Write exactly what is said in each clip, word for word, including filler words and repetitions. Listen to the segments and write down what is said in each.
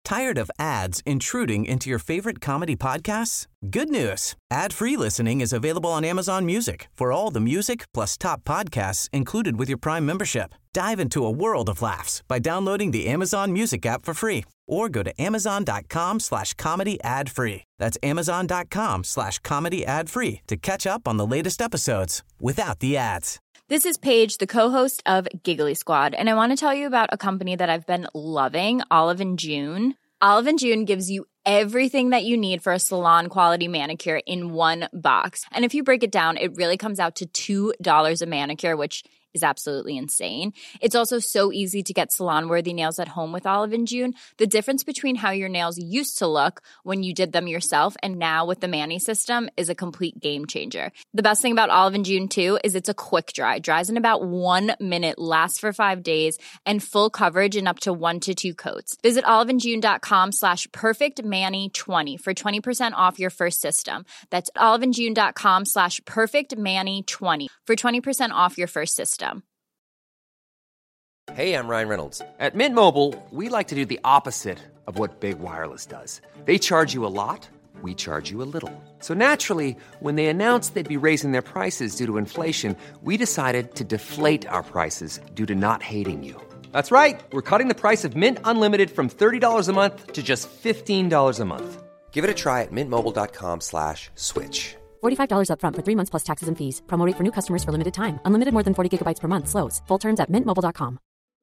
Tired of ads intruding into your favorite comedy podcasts? Good news. Ad-free listening is available on Amazon Music for all the music plus top podcasts included with your Prime membership. Dive into a world of laughs by downloading the Amazon Music app for free or go to amazon.com slash comedy ad free. That's amazon.com slash comedy ad free to catch up on the latest episodes without the ads. This is Paige, the co-host of Giggly Squad, and I want to tell you about a company that I've been loving, Olive and June. Olive and June gives you everything that you need for a salon-quality manicure in one box. And if you break it down, it really comes out to two dollars a manicure, which is absolutely insane. It's also so easy to get salon-worthy nails at home with Olive and June. The difference between how your nails used to look when you did them yourself and now with the Mani system is a complete game changer. The best thing about Olive and June, too, is it's a quick dry. Dries in about one minute, lasts for five days, and full coverage in up to one to two coats. Visit oliveandjune.com slash perfectmani20 for twenty percent off your first system. That's oliveandjune.com slash perfectmani20 for twenty percent off your first system. Hey, I'm Ryan Reynolds. At Mint Mobile, we like to do the opposite of what Big Wireless does. They charge you a lot, we charge you a little. So naturally, when they announced they'd be raising their prices due to inflation, we decided to deflate our prices due to not hating you. That's right. We're cutting the price of Mint Unlimited from thirty dollars a month to just fifteen dollars a month. Give it a try at mintmobile.com slash switch. forty-five dollars up front for three months plus taxes and fees. Promo rate for new customers for limited time. Unlimited more than forty gigabytes per month. Slows full terms at mint mobile dot com.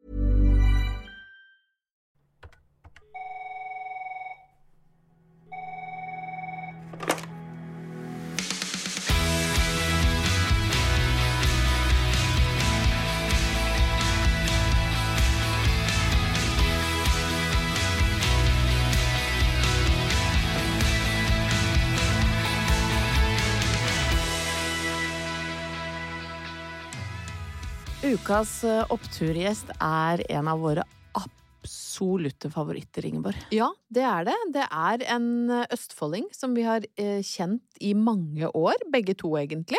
Ukas oppturgjest er en av våre absolutte favoritter, Ingeborg. Ja, det er det. Det er en østfolding som vi har eh, kjent i mange år, begge to egentlig.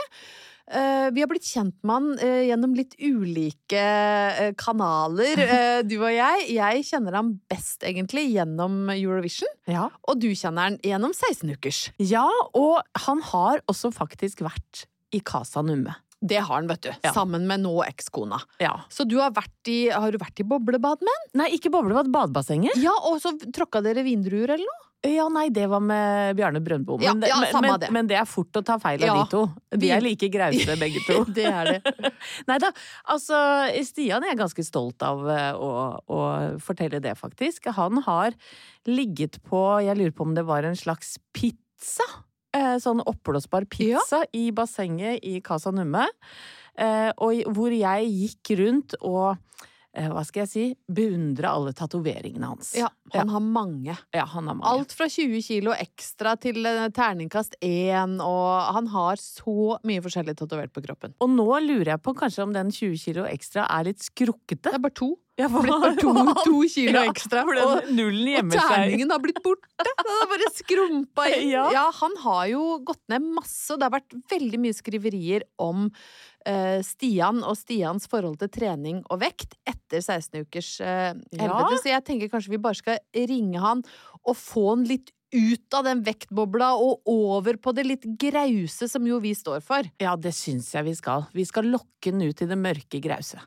Eh, vi har blitt kjent med han eh, gjennom litt ulike eh, kanaler, eh, du og jeg. Jeg kjenner han best egentlig gjennom Eurovision, Ja. og du kjenner han gjennom seksten ukers. Ja, og han har også faktisk vært i Casa Numme. Det har han, vet du, Ja. sammen med nå ekskona. Ja. Så du har vært i, har du vært i boblebad med han? Nei, ikke boblebad, badebassenget. Ja, og så tråkka dere vindruer eller noe? Ja, nei, det var med Bjarne Brøndbo. Ja, Men, det- ja, men, samme men, det. men det er fort å ta feil av Ja. de to. De er like grause, begge to. Det er det. Neida, altså, Stian er jeg ganske stolt av eh, å, å fortelle det faktisk. Han har ligget på, jeg lurer på om det var en slags pizza, eh, sånn oppblåsbar pizza i bassenget i Casa Numme, eh, og hvor jeg gikk rundt og, eh, hva skal jeg si, beundre alle tatoveringene hans. Ja, han har mange. Ja, han har mange. Alt fra tjue kilo ekstra til eh, terningkast én, og han har så mye forskjellig tatovert på kroppen. Og nå lurer jeg på kanskje om den tjue kilo ekstra er litt skrukkete. Det er bare to. Ja, Det har blitt bare to, to kilo Ja, ekstra. for Og, den nullen og gjemmer seg. terningen har blitt borte. Den har bare skrumpa inn. Ja. Ja, han har jo gått ned masse, og det har vært veldig mye skriverier om eh, Stian og Stians forhold til trening og vekt etter seksten ukers eh, helvete. Så jeg tenker kanskje vi bare skal ringe han og få han litt ut av den vektbobla og over på det litt grause som jo vi står for. Ja, det syns jeg vi skal. Vi skal lokke den ut i det mørke grause.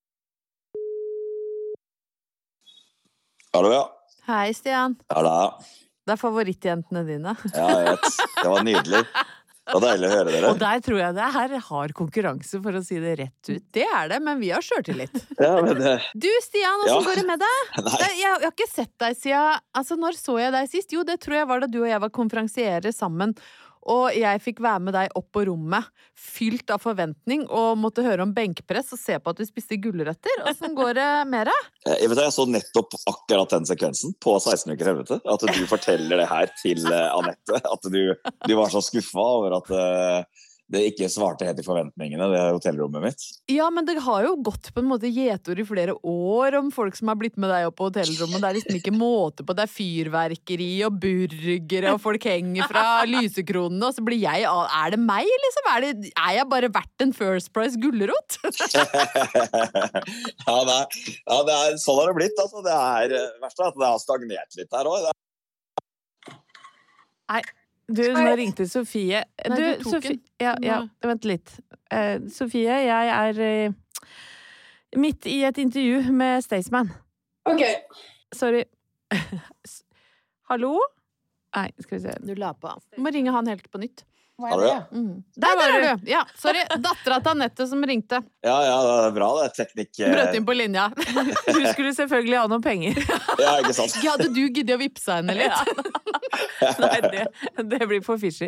Hallo, ja. Hei, Stian. Ja, da. Det er favorittjentene dine. Ja, jeg vet. Det var nydelig. Det var deilig å høre dere. Og der tror jeg det her har konkurranse, for å si det rett ut. Det er det, men vi har sjøltillit. Ja, men det... Du, Stian, hvordan Ja. går det med deg? Nei. Jeg, jeg har ikke sett deg siden Altså, når så jeg deg sist? Jo, det tror jeg var da du og jeg var konferansierer sammen. Og jeg fikk være med deg opp på rommet, fylt av forventning, og måtte høre om benkpress og se på at du spiste gulrøtter. Hvordan går det med deg? Jeg, vet, jeg så nettopp akkurat den sekvensen på seksten uker helvete. At du forteller det her til uh, Anette. At du, du var så skuffa over at uh, det ikke svarte helt i forventningene, det hotellrommet mitt. Ja, men det har jo gått på en måte gjetord i flere år om folk som har blitt med deg opp på hotellrommet. Det er liksom ikke måte på, det er fyrverkeri og burgere, og folk henger fra lysekronene, og så blir jeg, er det meg liksom? Er, det, er jeg bare verdt en First Price gullerot? ja, det er, ja, det er, sånn har det blitt, altså. Det er verst at det har stagnert litt her også. Nei. Du, nå ringte Sofie. Nei, du, du tok Sofie, den. ja, ja, vent litt. Uh, Sofie, jeg er uh, midt i et intervju med Staysman. Ok. Sorry. Hallo? Nei, skal vi se. Du la på. Du må ringe han helt på nytt. Har du det? Mm. Der var du! Ja, sorry. Datteren til Annette som ringte. Ja, ja, det er bra, det er teknikk. Brøt inn på linja. Du skulle selvfølgelig ha noen penger. Ja, ikke sant. Ja, hadde du giddet å vippse henne litt? Nei, det, det blir for fishy.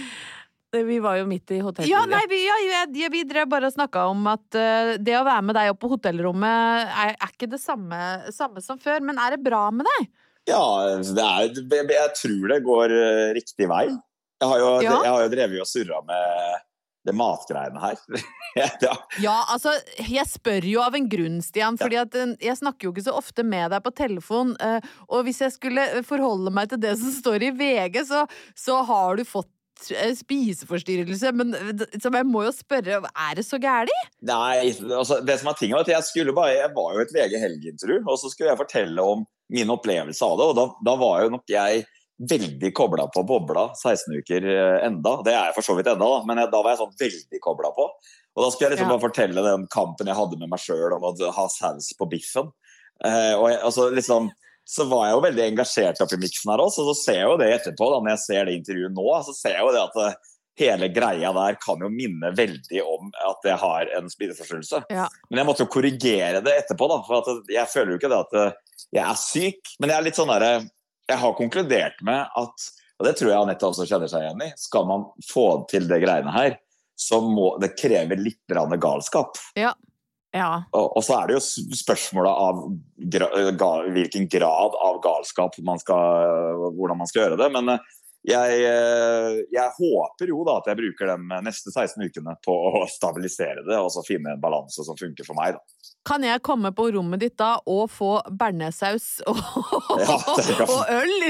Vi var jo midt i hotellet. Ja, nei, vi, ja, vi, vi drev bare og snakket om at uh, det å være med deg opp på hotellrommet er, er ikke det samme, samme som før, men er det bra med deg? Ja, det er, jeg tror det går riktig vei. Jeg har jo, Ja. jeg har jo drevet og surret med det matgreiene her. ja. Ja, altså, jeg spør jo av en grunn, Stian, fordi at uh, jeg snakker jo ikke så ofte med deg på telefon, uh, og hvis jeg skulle forholde meg til det som står i V G, så, så har du fått spiseforstyrrelse, men så jeg må jo spørre, er det så gærlig? Nei, altså, det som er tingen var at jeg skulle bare, jeg var jo et V G Helg-intervju, og så skulle jeg fortelle om min opplevelse av det, og da, da var jo nok jeg veldig koblet på bobla seksten uker enda, det er jeg for så vidt enda da, men jeg, da var jeg sånn veldig koblet på, og da skulle jeg liksom Ja. bare fortelle den kampen jeg hadde med meg selv om å ha saus på biffen, eh, og jeg, altså liksom så var jeg jo veldig engasjert opp i miksen her også, og så ser jeg jo det etterpå da, når jeg ser det intervjuet nå, så ser jeg jo det at det, hele greia der kan jo minne veldig om at jeg har en spiseforstyrrelse. Ja. Men jeg måtte jo korrigere det etterpå da, for at jeg føler jo ikke det at jeg er syk, men jeg er litt sånn der, jeg har konkludert med at, og det tror jeg Annette også kjenner seg igjen i, skal man få til det greiene her, så må det kreve litt grann galskap. Ja. Ja. Og, og så er det jo spørsmålet av gra, ga, hvilken grad av galskap man skal, hvordan man skal gjøre det, men jeg, jeg håper jo da at jeg bruker de neste seksten ukene på å stabilisere det, og så finne en balanse som funker for meg da. Kan jeg komme på rommet ditt da og få bernesaus og, Ja, det kan- og øl?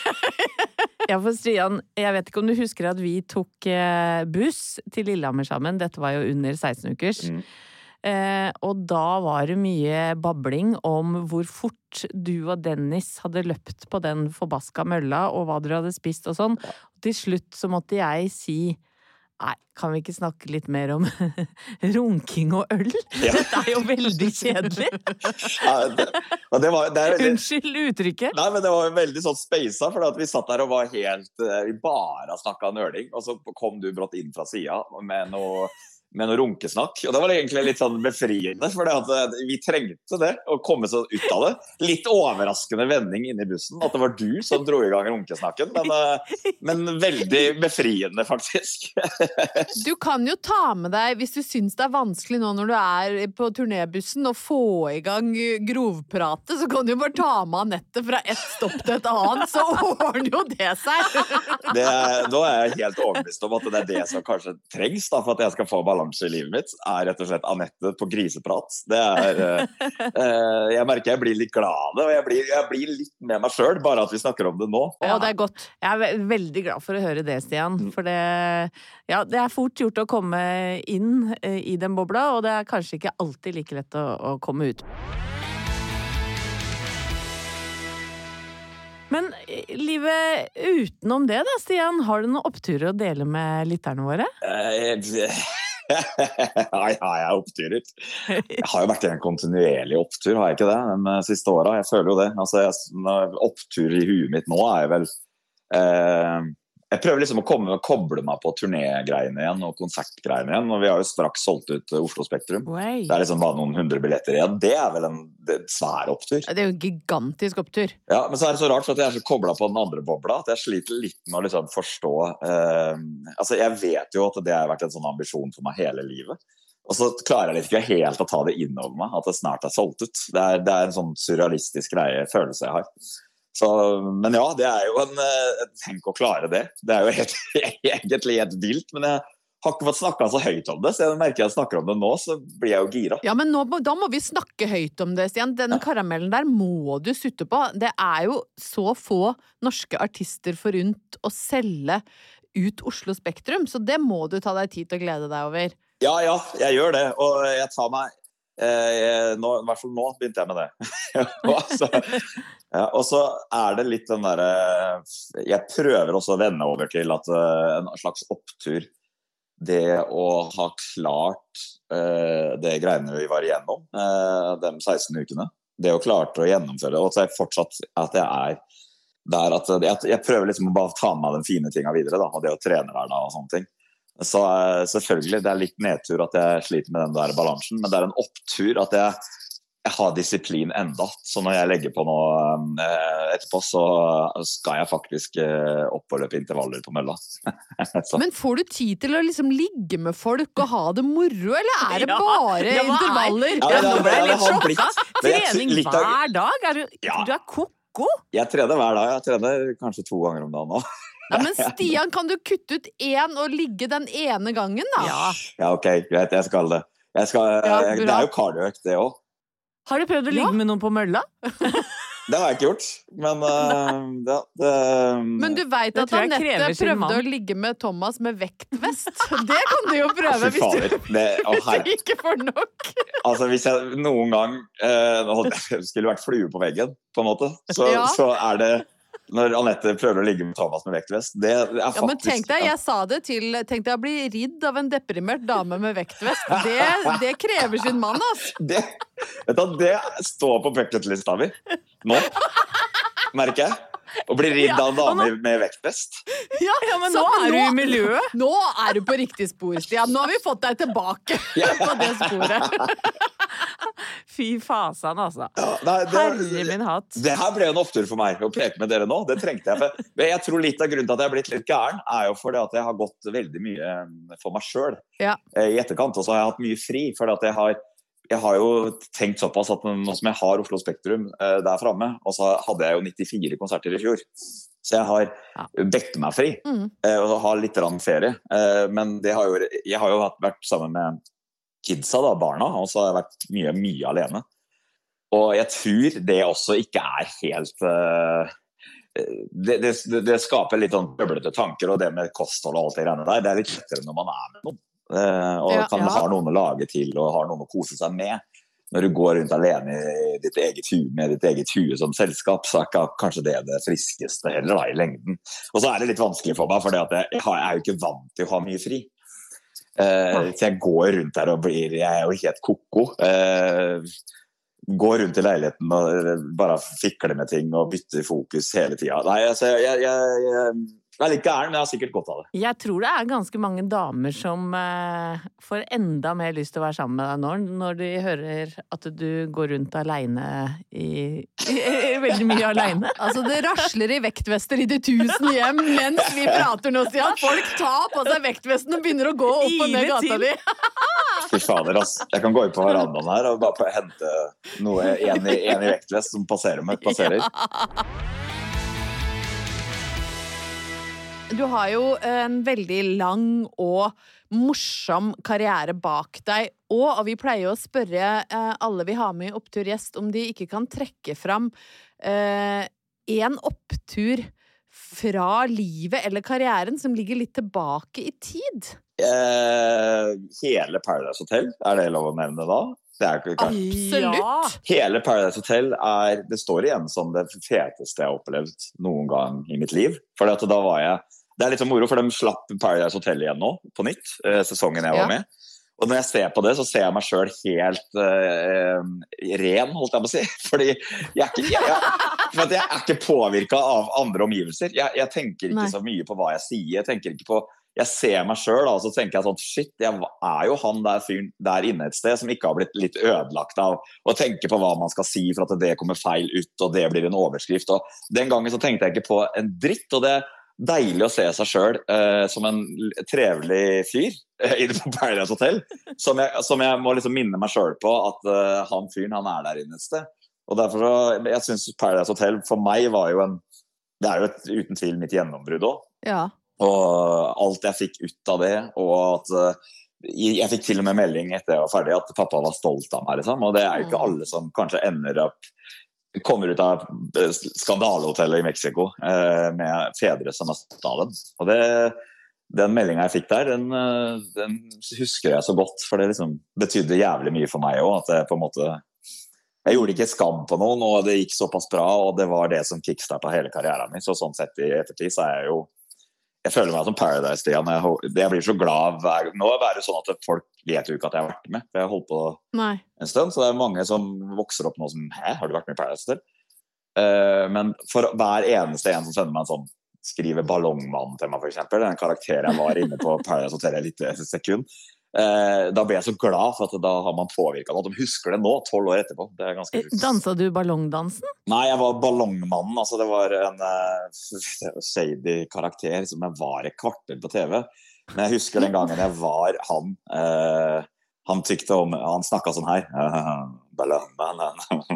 Ja, for Stian, jeg vet ikke om du husker at vi tok eh, buss til Lillehammer sammen. Dette var jo under seksten ukers. Mm. Eh, og da var det mye babling om hvor fort du og Dennis hadde løpt på den forbaska mølla, og hva dere hadde spist og sånn. Og til slutt så måtte jeg si, nei, kan vi ikke snakke litt mer om runking og øl? Ja. Dette er jo veldig kjedelig. Ja, det, og det var, det er, det, Unnskyld uttrykket. nei, men det var veldig sånn speisa, for at vi satt der og var helt, eh, vi bare snakket nørding, og så kom du brått inn fra siden med noe med noe runkesnakk, og det var egentlig litt sånn befriende, for det at vi trengte det, å komme så ut av det. Litt overraskende vending inne i bussen, at det var du som dro i gang runkesnakken, men, men veldig befriende faktisk. Du kan jo ta med deg, hvis du syns det er vanskelig nå når du er på turnébussen, og få i gang grovpratet, så kan du jo bare ta med Annette fra ett stopp til et annet, så ordner jo det seg. Det er, nå er jeg helt overbevist om at det er det som kanskje trengs da, for at jeg skal få balanse i livet mitt, er rett og slett Annette på griseprat. Det er, eh, jeg merker jeg blir litt glad, og jeg blir, jeg blir litt med meg selv, bare at vi snakker om det nå. Å, det er godt. Jeg er ve- veldig glad for å høre det, Stian, for det, ja, det er fort gjort å komme inn eh, i den bobla, og det er kanskje ikke alltid like lett å, å komme ut. Men eh, livet utenom det da, Stian, har du noen oppturer å dele med lytterne våre? Eh, Nei, har jeg oppturer? Jeg har jo vært i en kontinuerlig opptur, har jeg ikke det, de siste årene? Jeg føler jo det. Altså, jeg, opptur i huet mitt nå er vel eh, jeg prøver liksom å komme og koble meg på turnégreiene igjen og konsertgreiene igjen, og vi har jo straks solgt ut Oslo Spektrum. Way. Det er liksom bare noen hundre billetter igjen. Det er vel en det er en svær opptur. Det er jo en gigantisk opptur. Ja, men så er det så rart for at jeg er så koblet på den andre bobla, at jeg sliter litt med å liksom forstå eh, altså jeg vet jo at det har vært en sånn ambisjon for meg hele livet, og så klarer jeg ikke helt å ta det inn over meg at det snart er solgt ut. Det er, det er en sånn surrealistisk greie, følelse jeg har. Så, men ja, det er jo en tenk å klare det. Det er jo helt, egentlig helt vilt, men jeg har ikke fått snakket så høyt om det, så jeg merker jeg snakker om det nå, så blir jeg jo gira. Ja, men nå, da må vi snakke høyt om det, Stian. Den karamellen der må du sutte på. Det er jo så få norske artister forunt å selge ut Oslo Spektrum, så det må du ta deg tid til å glede deg over. Ja, ja, jeg gjør det, og jeg tar meg Eh, nå, i hvert fall nå begynte jeg med det. og, så, ja, og så er det litt den der jeg prøver også å vende over til at uh, en slags opptur, det å ha klart uh, det greiene vi var igjennom uh, de seksten ukene, det å klart å gjennomføre, og så er jeg fortsatt at jeg er der at jeg, jeg prøver liksom å bare ta med den fine tingene videre da, og det å trene hver dag og sånne ting. Så selvfølgelig, det er litt nedtur at jeg sliter med den der balansen, men det er en opptur at jeg, jeg har disiplin enda. Så når jeg legger på noe eh, etterpå, så skal jeg faktisk eh, opp og løpe intervaller på mølla. Men får du tid til å liksom ligge med folk og ha det moro, eller er det Ja, bare ja, hva er- intervaller? Ja, det, det, det, det har sjokka. blitt det er Trening litt av- hver dag? Er du, Ja. du er koko? Jeg trener hver dag, jeg trener kanskje to ganger om dagen nå. Ja, men Stian, kan du kutte ut én og ligge den ene gangen, da? Ja. Ja, ok, greit, jeg skal det. Jeg skal, Ja, jeg, det bra. er jo kardioøkt, det også. Har du prøvd å ligge Ja. med noen på mølla? Det har jeg ikke gjort, men uh, det, det, Men du vet Det at tror jeg Anette krever sin prøvde mann. å ligge med Thomas med vektvest. Det kan du jo prøve Fy hvis fader, du, det, å, hvis herre. du ikke får nok. Altså, hvis jeg noen gang eh, skulle vært flue på veggen, på en måte, så, Ja. så er det når Anette prøver å ligge med Thomas med vektvest. Det er faktisk... Ja, men tenk deg, jeg sa det til Tenk deg å bli ridd av en deprimert dame med vektvest. Det, det krever sin mann, altså. Det, vet du, det står på bucketlista mi nå, merker jeg. Å bli ridd av en dame med vektvest. Ja, Ja, men så nå er du i miljøet. Nå er du på riktig spor, Stian. Nå har vi fått deg tilbake på det sporet. Fy fasan, altså. Ja, nei, Herre det, min hatt. det her ble en opptur for meg å preke med dere nå. Det trengte jeg. For. Men jeg tror litt av grunnen til at jeg har blitt litt gæren, er jo fordi at jeg har gått veldig mye for meg selv Ja. i etterkant. Og så har jeg hatt mye fri, fordi at jeg har Jeg har jo tenkt såpass at nå som jeg har Oslo Spektrum eh, der fremme, og så hadde jeg jo nittifire konserter i fjor, så jeg har Ja. bedt meg fri Mm. eh, og har litt rann ferie. Eh, men det har jo, jeg har jo hatt, vært sammen med kidsa, da, barna, og så har jeg vært mye, mye alene. Og jeg tror det også ikke er helt eh, det, det, det skaper litt sånn bøblete tanker, og det med kosthold og alt det greiene der, det er litt lettere når man er med noen. Uh, og Ja, kan ja. ha noen å lage til og har noen å kose seg med. Når du går rundt alene i ditt eget hue med ditt eget hue som selskap, så er ikke kanskje det det friskeste heller da, i lengden. Og så er det litt vanskelig for meg, for jeg, jeg er jo ikke vant til å ha mye fri. Uh, så jeg går rundt der og blir jeg er jo helt koko. Uh, går rundt i leiligheten og bare fikler med ting og bytter fokus hele tida. Nei, altså, jeg, jeg, jeg Jeg er litt gæren, men jeg har sikkert godt av det. Jeg tror det er ganske mange damer som eh, får enda mer lyst til å være sammen med deg nå, når de hører at du går rundt alene i, i, i veldig mye alene. Altså, det rasler i vektvester i de tusen hjem mens vi prater nå, Stian. Folk tar på seg vektvesten og begynner å gå opp og ned Ile gata til. di. Fy fader, ass. Jeg kan gå ut på verandaen her og bare hente noe, en i, en i vektvest som passerer meg, passerer. Du har jo en veldig lang og morsom karriere bak deg, og, og vi pleier jo å spørre eh, alle vi har med i Opptur-gjest om de ikke kan trekke fram eh, en opptur fra livet eller karrieren som ligger litt tilbake i tid. Eh, hele Paradise Hotel, er det lov å nevne da? Det er ikke kanskje. Absolutt. Hele Paradise Hotel er, det står igjen som det feteste jeg har opplevd noen gang i mitt liv. For at da var jeg, det er litt så moro, for de slapp Paradise Hotel igjen nå, på nytt, eh, sesongen jeg var Ja. med. Og når jeg ser på det, så ser jeg meg selv helt eh, ren, holdt jeg på å si. Fordi jeg er ikke, jeg, jeg, for at jeg er ikke påvirket av andre omgivelser. Jeg, jeg tenker ikke Nei. så mye på hva jeg sier, jeg tenker ikke på, jeg ser meg selv, og så tenker jeg sånn, shit, jeg er jo han der fyren der inne et sted som ikke har blitt litt ødelagt av å tenke på hva man skal si for at det kommer feil ut, og det blir en overskrift. Og den gangen så tenkte jeg ikke på en dritt, og det er deilig å se seg selv eh, som en trevelig fyr eh, inne på Paradise Hotel, som jeg, som jeg må liksom minne meg selv på at eh, han fyren, han er der inne et sted. Og derfor så, jeg synes Paradise Hotel for meg var jo en, det er jo et, uten tvil mitt gjennombrudd også. Ja. og alt jeg fikk ut av det, og at uh, jeg fikk til og med melding etter jeg var ferdig at pappa var stolt av meg, liksom. Og det er jo ikke alle som kanskje ender opp, kommer ut av skandalehotellet i Mexico uh, med fedre som har stått av dem. Og det, den meldingen jeg fikk der, den, uh, den husker jeg så godt, for det liksom betydde jævlig mye for meg også, at jeg på en måte jeg gjorde ikke skam på noen, og det gikk såpass bra, og det var det som kickstartet hele karrieren min, så sånn sett i ettertid så er jeg jo jeg føler meg som Paradise-Stian. Jeg, jeg blir så glad hver, nå er det sånn at folk vet jo ikke at jeg har vært med, for jeg har holdt på Nei. En stund, så det er mange som vokser opp nå som, hæ, har du vært med i Paradise til? Uh, men for hver eneste en som sender meg en sånn, skriver ballongmann til meg for eksempel, den karakteren jeg var inne på Paradise Hotel i litt sekund, uh, da blir jeg så glad for at da har man påvirket noe. De husker det nå, tolv år etterpå. Det er ganske sjukt. Dansa du ballongdansen? Nei, jeg var ballongmannen, altså det var en uh, shady karakter som jeg var et kvarter på T V. Men jeg husker den gangen jeg var han, uh, han tykte om, han snakket sånn her, uh, ballongmannen.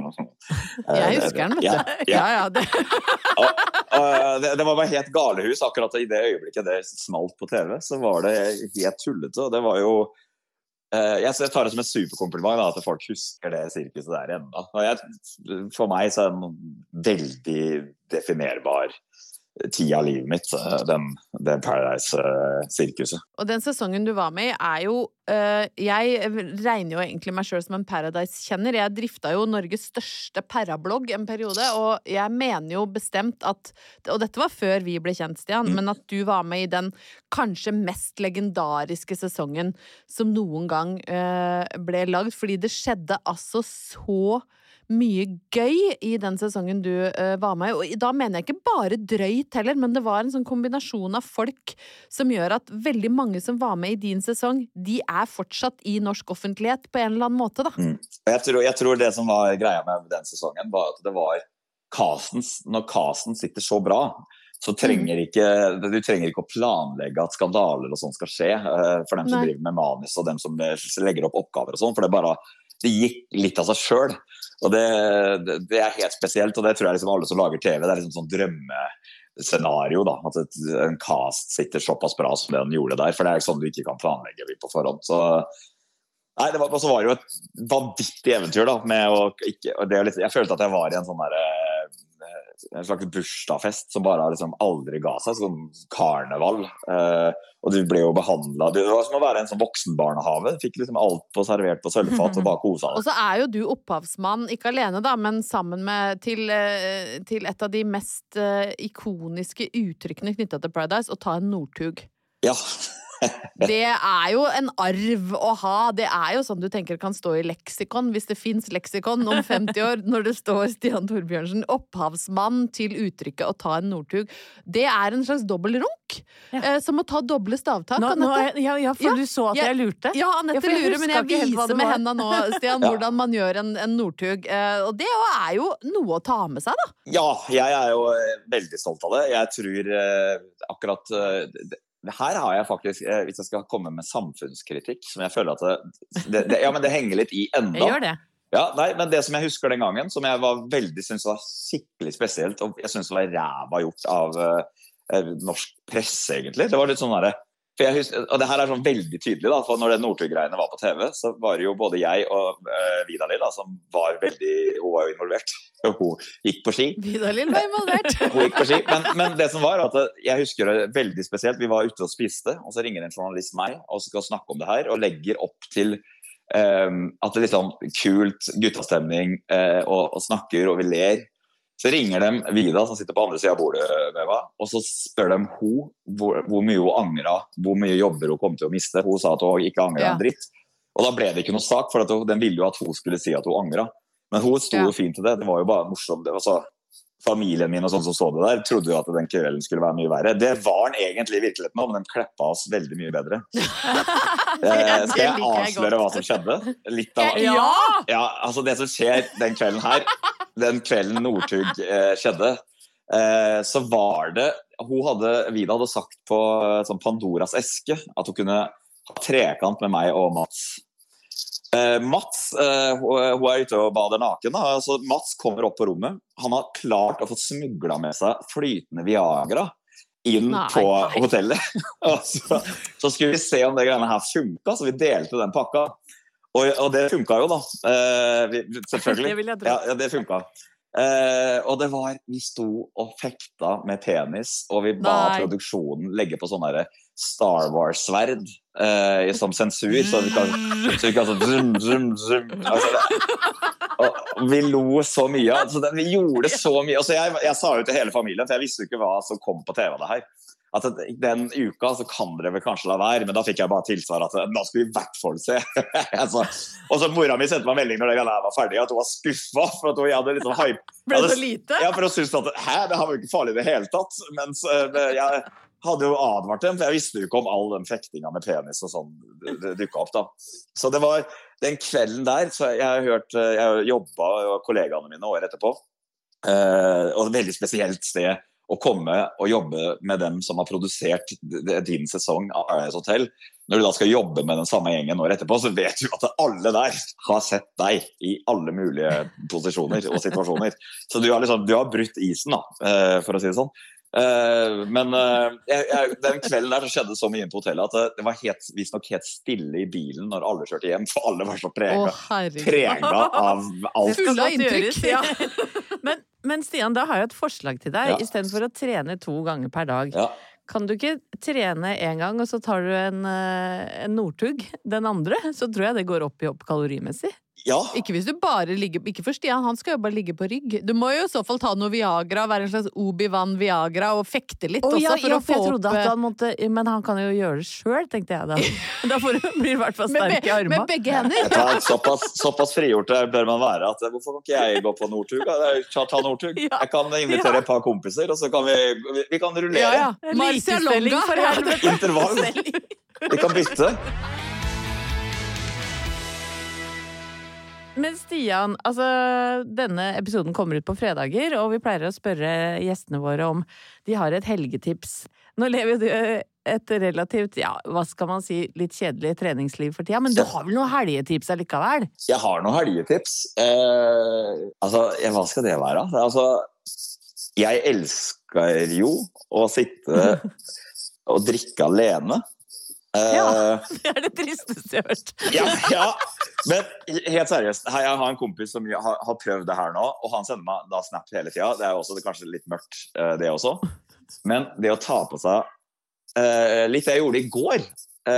Jeg husker den, vet du. Ja, ja. ja, ja det. og, og det, det var bare helt galehus, akkurat i det øyeblikket det smalt på T V, så var det helt tullete, og det var jo uh, jeg tar det som et superkompliment da, at folk husker det sirkuset der enda. Og jeg, for meg så er det en veldig definerbar tid av livet mitt, den, den Paradise-sirkuset. Og den sesongen du var med i er jo, øh, jeg regner jo egentlig meg selv som en Paradise-kjenner. Jeg drifta jo Norges største parablogg en periode, og jeg mener jo bestemt at, og dette var før vi ble kjent, Stian, mm. men at du var med i den kanskje mest legendariske sesongen som noen gang øh, ble lagd, fordi det skjedde altså så mye gøy i den sesongen du uh, var med, og da mener jeg ikke bare drøyt heller, men det var en sånn kombinasjon av folk som gjør at veldig mange som var med i din sesong, de er fortsatt i norsk offentlighet på en eller annen måte da. Mm. Jeg, tror, jeg tror det som var greia med den sesongen var at det var casten, når casten sitter så bra, så trenger ikke, du trenger ikke å planlegge at skandaler og sånt skal skje uh, for dem som Nei. Driver med manus og dem som legger opp oppgaver og sånn, for det bare det gikk litt av seg selv. Og det, det, det er helt spesielt, og det tror jeg liksom alle som lager T V, det er liksom sånn drømmescenario da, at et, en cast sitter såpass bra som det den gjorde der, for det er sånn du ikke kan planlegge på forhånd. Så nei, det var, så var det jo et vanvittig eventyr da, med å ikke, og det er litt, jeg følte at jeg var i en sånn der en slags bursdagsfest som bare liksom aldri ga seg, sånn karneval, eh, og du ble jo behandlet, det var som å være en sånn voksenbarnehave, du fikk liksom alt på servert på sølvfat og bare kosa deg. Og så er jo du opphavsmann, ikke alene da, men sammen med til, til et av de mest uh, ikoniske uttrykkene knyttet til Paradise, å ta en Northug. Ja. Det er jo en arv å ha. Det er jo sånn du tenker kan stå i leksikon, hvis det finnes leksikon om femti år, når det står Stian Torbjørnsen, opphavsmann til uttrykket å ta en Northug. Det er en slags dobbeltrunk, ja. eh, som å ta doble stavtak. Nå, nå, ja, ja, for ja, du så at jeg, jeg lurte. Ja, Anette ja, lurer, men jeg viser med hendene nå, Stian, ja. hvordan man gjør en, en Northug. Eh, og det er jo noe å ta med seg, da. Ja, jeg er jo veldig stolt av det. Jeg tror eh, akkurat eh, her har jeg faktisk, hvis jeg skal komme med samfunnskritikk, som jeg føler at det, det, det, ja, men det henger litt i enda. Jeg gjør det. Ja, nei, men det som jeg husker den gangen, som jeg var veldig, synes var skikkelig spesielt, og jeg synes var ræva gjort av uh, norsk presse egentlig, det var litt sånn der, for jeg husker, og det her er sånn veldig tydelig da, for når det Northug-greiene var på T V, så var det jo både jeg og uh, Vidalil da, som var veldig, hun var jo involvert, og hun gikk på ski. Vidalil var involvert. Hun gikk på ski, men, men det som var at jeg husker det veldig spesielt, vi var ute og spiste, og så ringer en journalist meg, og skal snakke om det her, og legger opp til um, at det er litt sånn kult guttastemning, uh, og, og snakker, og vi ler. Så ringer de Vida, som sitter på andre siden av bordet med meg, og så spør de hun hvor, hvor mye hun angret, hvor mye jobber hun kom til å miste. Hun sa at hun ikke angret en dritt. Og da ble det ikke noe sak, for at hun, den ville jo at hun skulle si at hun angret. Men hun sto jo fint til det, det var jo bare morsomt. Det var så, familien min og sånn som så det der, trodde jo at den kvelden skulle være mye verre. Det var den egentlig i virkeligheten nå, men den kleppet oss veldig mye bedre. eh, skal jeg avsløre hva som skjedde? Litt av... Ja! Ja, altså det som skjer den kvelden her, den kvelden Northug eh, skjedde, eh, så var det, hun hadde, Vida hadde sagt på sånn Pandoras eske, at hun kunne ha trekant med meg og Mats. Eh, Mats, eh, hun er ute og bader naken da. Altså, Mats kommer opp på rommet. Han har klart å få smuglet med seg flytende Viagra inn Nei, på nei. hotellet. Og så, så skulle vi se om det greiene her funket, så vi delte den pakka. Og, og det funket jo da, eh, vi, selvfølgelig. Det vil jeg tro. Ja, ja, det funket. Eh, og det var, vi sto og fekta med penis, og vi ba Nei. produksjonen legge på sånne der Star Wars-sverd eh, som sensur, så vi kan, så vi kan sånn zoom, zoom, zoom. Altså, det, og vi lo så mye, altså, det, vi gjorde så mye. Altså, jeg, jeg sa jo til hele familien, for jeg visste jo ikke hva som kom på T V det her. At den uka så kan dere vel kanskje la være, men da fikk jeg bare tilsvar at da skulle vi i hvert fall se. altså, og så mora mi sendte meg melding når det var ferdig, at hun var skuffet, for at hun hadde litt sånn hype. Ble det hadde, så lite? Ja, for hun syntes at, hæ, det har jo ikke farlig i det hele tatt, mens uh, jeg hadde jo advart dem, for jeg visste jo ikke om all den fektinga med penis og sånn dukket opp da. Så det var den kvelden der, så jeg har hørt, jeg jobbet og kollegaene mine året etterpå, uh, og et veldig spesielt sted å komme og jobbe med dem som har produsert din sesong av Paradise Hotel. Når du da skal jobbe med den samme gjengen året etterpå, så vet du at alle der har sett deg i alle mulige posisjoner og situasjoner. Så du har, liksom, du har brutt isen da, uh, for å si det sånn. Uh, men uh, jeg, jeg, den kvelden der så skjedde det så mye inn på hotellet at det var helt, visst nok helt stille i bilen når alle kjørte hjem, for alle var så prega, Å, prega av alt. Full av godt inntrykk. gjøres, ja. men, men Stian, da har jeg et forslag til deg. Ja. I stedet for å trene to ganger per dag, Ja. kan du ikke trene en gang, og så tar du en, eh, en Northug den andre? Så tror jeg det går opp i opp kalorimessig. Ja. Ikke hvis du bare ligger, ikke for Stian, han skal jo bare ligge på rygg. Du må jo i så fall ta noe Viagra, være en slags Obi-Wan Viagra og fekte litt Å, også ja, for ja, å få jeg trodde opp at han måtte, men han kan jo gjøre det selv, tenkte jeg da. Da får du, blir du i hvert fall med, sterk i be, armene. med begge hender. Ta, såpass, såpass frigjort bør man være at hvorfor kan ikke jeg gå på Northug? Ta, ta Northug. Ja. Jeg kan invitere et par kompiser, og så kan vi, vi, vi kan rullere. Ja, ja. Marcia Likestilling, Longa. for helvete. Intervall. Vi kan bytte. Men Stian, altså, denne episoden kommer ut på fredager, og vi pleier å spørre gjestene våre om de har et helgetips. Nå lever du et relativt, ja, hva skal man si, litt kjedelig treningsliv for tida, men du har vel noen helgetips allikevel? Jeg har noen helgetips. Eh, altså, hva skal det være? Altså, jeg elsker jo å sitte og drikke alene. Ja, Eh, det er det tristeste jeg har hørt. ja, ja, men helt seriøst, jeg har en kompis som har, har prøvd det her nå, og han sender meg da snap hele tida. Det er jo også det er kanskje litt mørkt, det også. Men det å ta på seg uh, litt det jeg gjorde i går,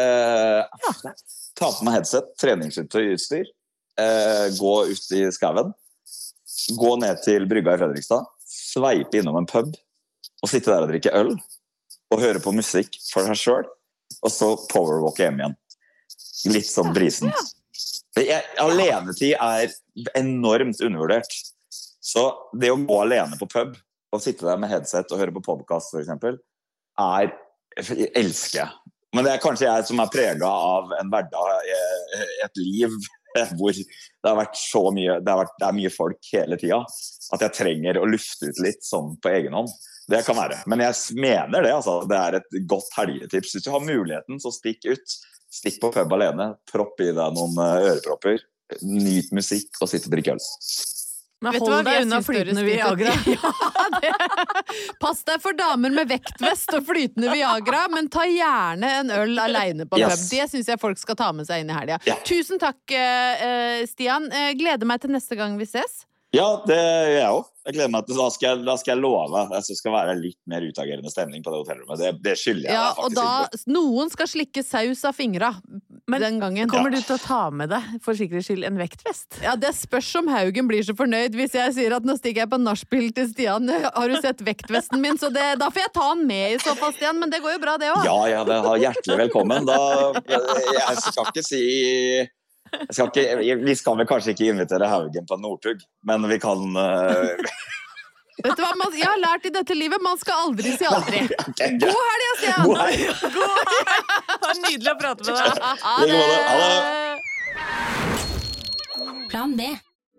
uh, ja. ta på meg headset, treningsutstyr, uh, gå ut i skaven, gå ned til brygga i Fredrikstad, sveipe innom en pub, og sitte der og drikke øl, og høre på musikk for seg selv, og så powerwalke hjem igjen. Litt sånn brisen. Jeg, alenetid er enormt undervurdert. Så det å gå alene på pub og sitte der med headset og høre på podcast for eksempel, er, jeg elsker jeg. Men det er kanskje jeg som er preget av en hverdag, et liv hvor det har vært så mye, det, har vært, det er mye folk hele tiden, at jeg trenger å lufte ut litt sånn på egen hånd. Det kan være. Men jeg mener det, altså. Det er et godt helgetips. Hvis du har muligheten, så stikk ut. Stikk på pub alene. Propp i deg noen ørepropper. Nyt musikk og sitt og drikk øl. Men Vet du hold hva, deg jeg unna syns det flytende høres Viagra. fint ut. Ja, det. Pass deg for damer med vektvest og flytende Viagra, men ta gjerne en øl alene på pub. Yes. Det synes jeg folk skal ta med seg inn i helga. Ja. Tusen takk, eh, Stian. Eh, Gleder meg til neste gang vi ses. Ja, det gjør jeg også. Jeg gleder meg til, da skal jeg, da skal jeg love at det skal være litt mer utagerende stemning på det hotellrommet. Det, det skylder jeg Ja, deg og faktisk da, ikke. noen skal slikke saus av fingra den gangen. Kommer du til å ta med deg, for sikkerhets skyld, en vektvest? Ja, det spørs om Haugen blir så fornøyd hvis jeg sier at nå stikker jeg på nachspiel til Stian. Har du sett vektvesten min? Så det, da får jeg ta han med i så fall, Stian, men det går jo bra det også. Ja, ja, det har hjertelig velkommen. Da, jeg skal ikke si jeg skal ikke, vi skal vel kanskje ikke invitere Haugen på Northug, men vi kan uh... Vet du hva, man, jeg har lært i dette livet, man skal aldri si aldri. Okay, God helg, Stian! God helg. Det var nydelig å prate med deg. Ha I like måte. Ha det! Plan B.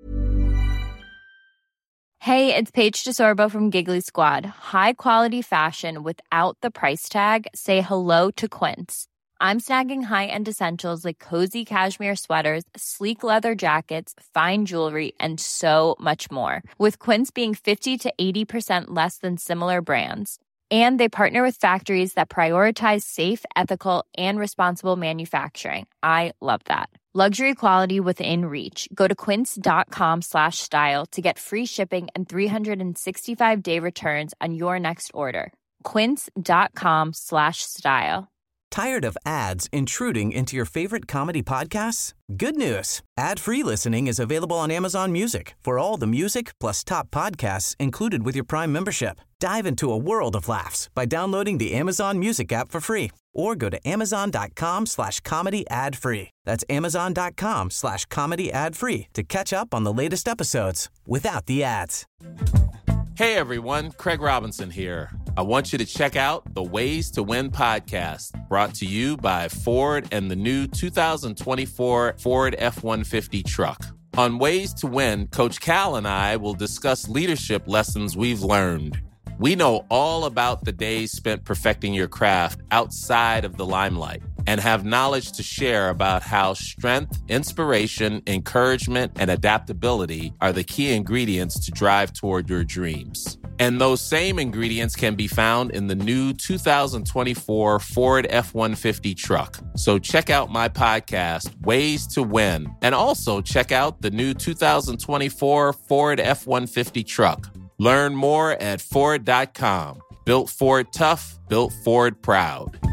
Hey, it's Paige DeSorbo from Giggly Squad. High quality fashion without the price tag. Say hello to Quince. I'm snagging high-end essentials like cozy cashmere sweaters, sleek leather jackets, fine jewelry, and so much more. With Quince being fifty to eighty percent less than similar brands. And they partner with factories that prioritize safe, ethical, and responsible manufacturing. I love that. Luxury quality within reach. Go to quince.com slash style to get free shipping and three sixty-five day returns on your next order. Quince.com slash style. Tired of ads intruding into your favorite comedy podcasts? Good news. Ad-free listening is available on Amazon Music for all the music plus top podcasts included with your Prime membership. Dive into a world of laughs by downloading the Amazon Music app for free or go to amazon.com slash comedy ad free. That's amazon.com slash comedy ad free to catch up on the latest episodes without the ads. Hey everyone, Craig Robinson here. I want you to check out the Ways to Win podcast, brought to you by Ford and the new two thousand twenty-four Ford F one fifty truck. On Ways to Win, Coach Cal and I will discuss leadership lessons we've learned. We know all about the days spent perfecting your craft outside of the limelight and have knowledge to share about how strength, inspiration, encouragement, and adaptability are the key ingredients to drive toward your dreams. And those same ingredients can be found in the new two thousand twenty-four Ford F one fifty truck. So check out my podcast, Ways to Win, and also check out the new two thousand twenty-four Ford F one fifty truck. Learn more at Ford dot com. Built Ford tough, built Ford proud.